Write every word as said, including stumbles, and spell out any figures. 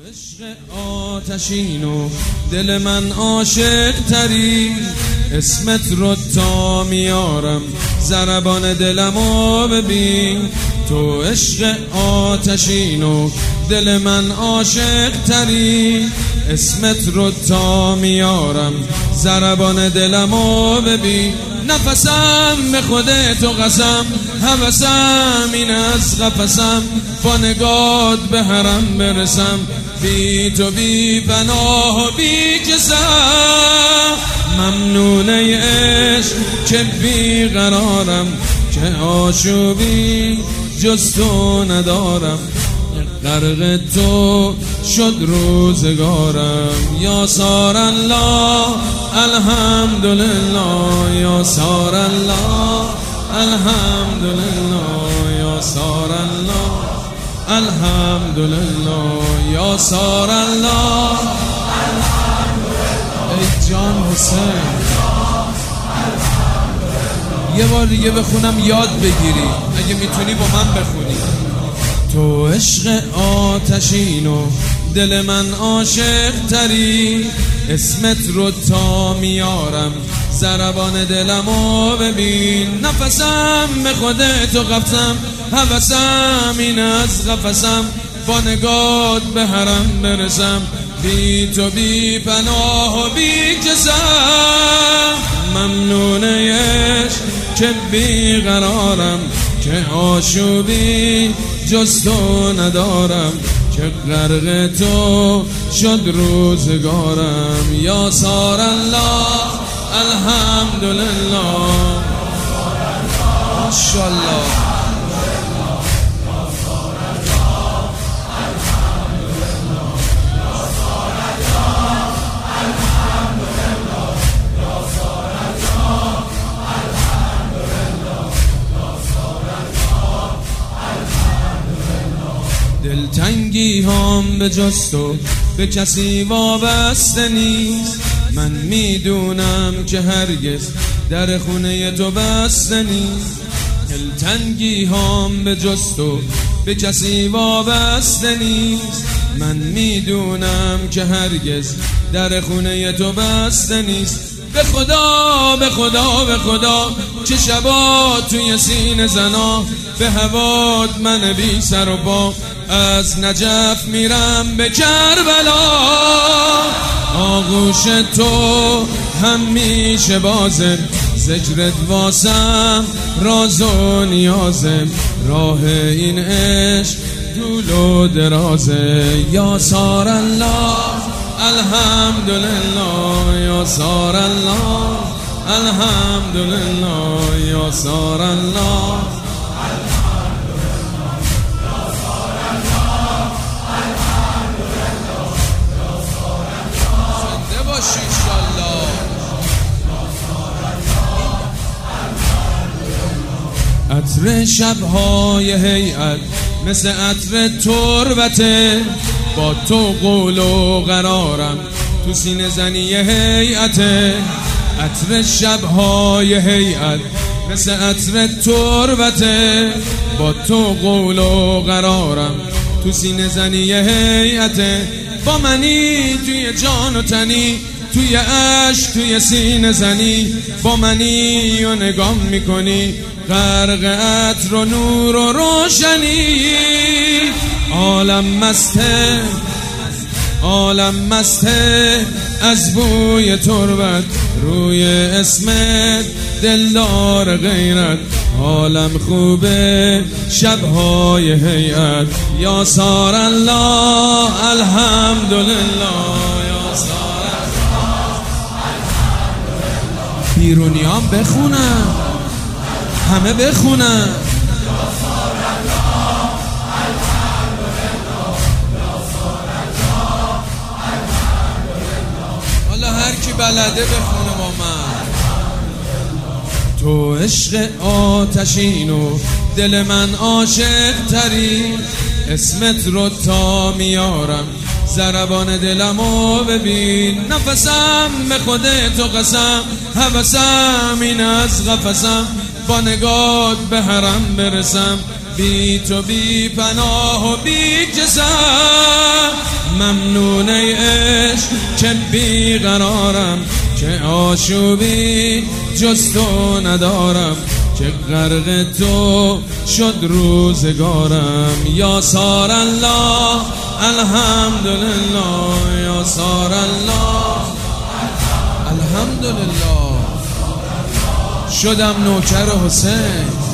عشق آتشین و دل من عاشق تری، اسمت رو تا میارم ضربان دلمو ببین. تو عشق آتشین و دل من عاشق تری، اسمت رو تا میارم ضربان دلمو ببین. نفسم به خودت و قسم، هوسم این از قفسم، با نگات به حرم برسم، بی تو بی پناه و بی کسم. ممنونه عشق که بی قرارم، که آشوبی جز تو ندارم. غرق تو شد روزگارم، یا سار الله الحمدلله، یا سار الله الحمدلله، یا سار الله الحمدلله، یا سار الله الحمدلله. ای جان حسین، یه بار دیگه بخونم یاد بگیری، اگه میتونی با من بخونی. تو عشق آتشین و دل من عاشق تری، اسمت رو تا میارم ضربان دلمو ببین. نفسم به خودت و قفسم، هوسم این از قفسم، با نگات به حرم برسم، بی تو بی پناه و بی کسم. ممنونه عشق که بی قرارم، که آشوبی جز تو ندارم، که غرق تو شد روزگارم. یا سار الله الحمدلله، ماشاءالله. دلتنگی هم به جز تو به کسی وابسته نیست، من میدونم که هرگز در خونه تو بسته نیست. دلتنگی هم به جز تو به کسی وابسته نیست، من میدونم که هرگز در خونه تو بسته نیست. به خدا به خدا به خدا چه شبا توی سینه زنا، به هوات من بی سر و پا از نجف میرم به کربلا. آغوش تو همیشه بازم، ذکرت واسم راز و نیازم، راه این عشق طول و درازه. یا سار الله الحمدلله، یا سار الله الحمدلله، یا سار الله عطر شبهای هیئت مثل عطر تربته، با تو قول و قرارم تو سینه زنی هیئته. عطر شبهای هیئت مثل عطر تربته، با تو قول و قرارم تو سینه زنی هیئته. با منی توی جان و تنی، توی عشق توی سینه زنی، با منی و نگاه میکنی غرق عطر و نور و روشنی. عالم مسته عالم مسته از بوی تربت، روی اسمت دلدار غیرت. عالم خوبه شبهای هیئت، یا سار الله الحمدلله، یا سار الله الحمدلله. بیرونیان بخونن، همه بخونن. حالا هر کی بلده بخونه با من. تو عشق آتشین و دل من عاشق تری، اسمت رو تا میارم ضربان دلمو ببین. نفسم به خودت و قسم، هوسم این از قفسم، با نگات به حرم برسم، بی تو بی پناه و بی کسم. ممنون ای عشق که بیقرارم، که آشوبی جز تو ندارم، که غرق تو شد روزگارم. یا سار الله الحمدلله، یا سار الله الحمدلله. شدم نوکر حسین،